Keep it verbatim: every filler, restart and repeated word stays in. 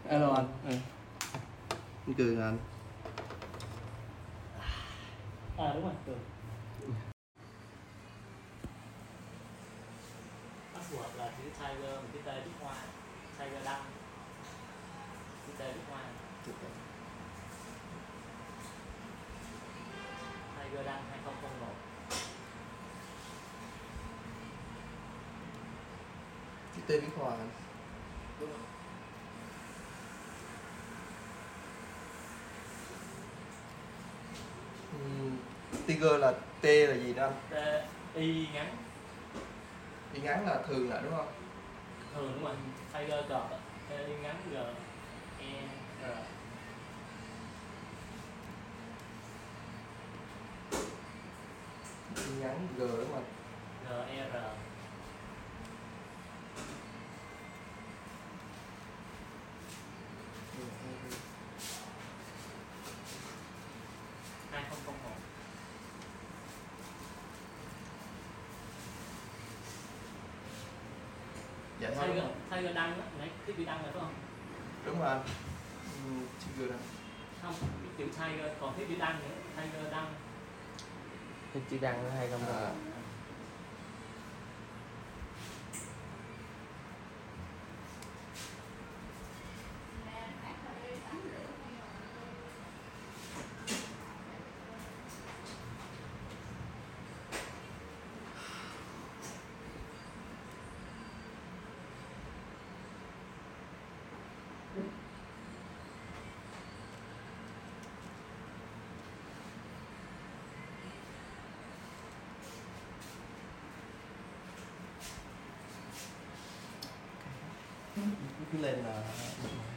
Alo anh. Ừ. Anh Cường anh. À đúng rồi, Cường. Password là chữ Tiger, một cái T viết hoa, Tiger đăng, chữ T viết hoa, Tiger đăng hai không không một. Chữ T viết hoa anh. Đúng rồi. Uhm, Tiger là T là gì đó anh? T Y ngắn. Y ngắn là thường lại đúng không? Thường đúng rồi. Tiger cọp, T Y ngắn G E R. Y ngắn G đúng không? G E R. hai không không một. Dạ thôi. Tiger, Tiger đăng á, nãy thiết bị đăng rồi phải không? Đúng rồi anh. Uhm, Tiger đăng. Không, cái chữ Tiger còn thiết bị đăng nữa, Tiger đăng. Cái chữ đăng nó hay không À. đâu. Cứ lên là